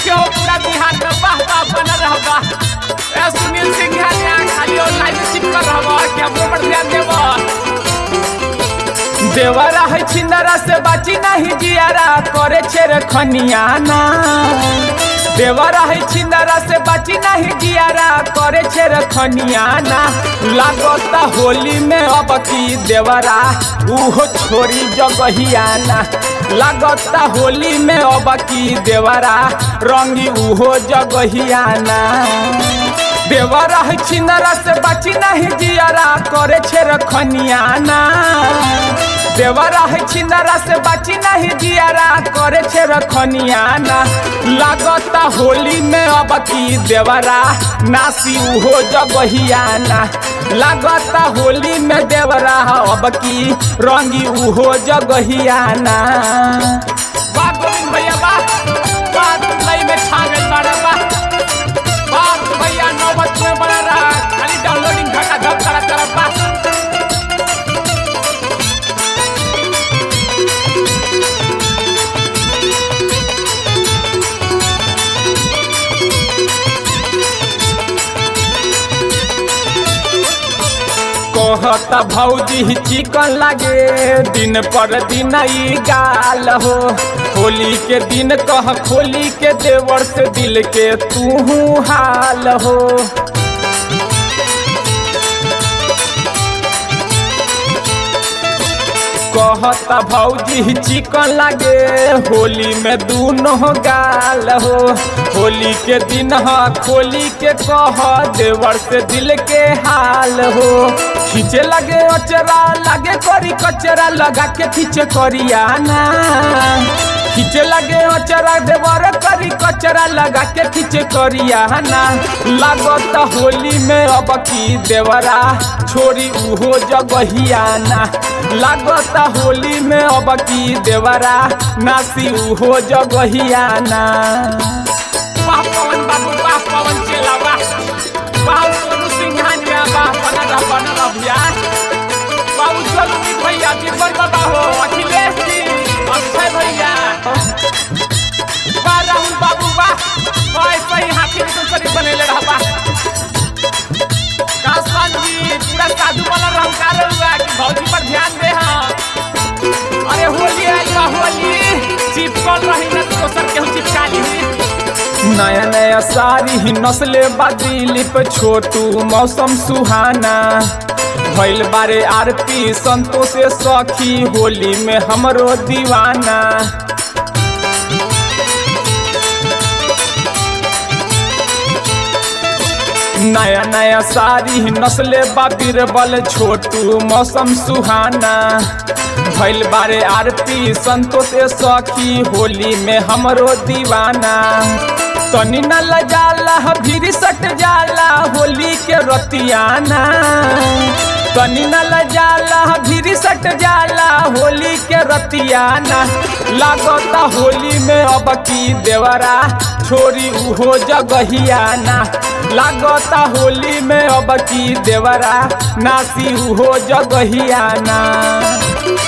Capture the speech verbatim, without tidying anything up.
देखियो पूरा बिहार में वाह वाह बना रहबा। ए सुनील सिंह यहाँ खाली ऑनलाइन चिपक रहबा कि हमरो पर ध्यान देबा। देवरा है छिंदरा से बाची नहीं जियारा करे छेर खनियाना। देवरा है छिंदरा से बाची नहीं जियारा करे छेर खनियाना। लागता होली में अब की देवरा उहो छोरी जगहियाना। लागता होली में अब की देवरा रंगी उहो जगहियाना। देवरा है छिंदरा से बाची नहीं जियारा करे छेर खनियाना। देवरा है छिंदरा से बाची नहीं जियारा करे छे रखनियाना। लागता होली में अब की देवरा नासी उहो जगहियाना। लागता होली में देवरा अब की रंगी उहो जगहियाना। वाह गोविंद भैया वाह वाह लई में छा गइल बाड़ा वाह वाह भैया नौबत में बना रहा खाली डाउनलोडिंग घटा धप करा तरफ वाह। कहता भौजी चिकन लागे दिन पर दिन ई गाल हो। होली के दिन कह खोली के देवर से दिल के तू हाल हो। कहता भौजी चिकन लागे होली में दूनो गाल हो। होली के दिन ह खोली के कह देवर से दिल के हाल हो। खींचे लगे अचरा लगे करी कचरा लगा के खींचे करियाना। खींचे लगे अचरा देवर करी कचरा लगा के खींचे करियाना। लागत होली में अब की देवरा छोरी उहो जगहियाना। लागत होली में अब की देवरा नासी उहो जगहियाना। वाह पवन बाबू वाह पवन चेला वाह वाह सोनू सिंघानिया वाह बनला बनला भैया वाह उज्जवल भैया बीरबल बाबा हो अखिलेश जी अक्षय भैया वाह राहुल बाबू वाह वाह सही हाथी में शरीर बनेले रहबा। कासवान जी पूरा साधु वाला रंकार हुआ कि भौजी पर ध्यान दे। हाँ अरे होली आई बा होली चिपकल रही न तो सर केहू चिपका ली। नया नया सारी नस्ले बादली पे छोटू मौसम सुहाना। भइल बारे आरती संतोष सखी होली में हमरो दीवाना। नया नया सारी नस्ले बीरबल छोटू मौसम सुहाना। भइल बारे आरती संतोष सखी होली में हमरो दीवाना। तनी न लजाला भीड़ सट जाला होली के रतियाना। तनी न लजाला भीड़ सट जाला होली के रतियाना। लागता होली में अब की देवरा छोरी उहो जगहियाना। लागता होली में अब की देवरा नासी उहो जगहियाना।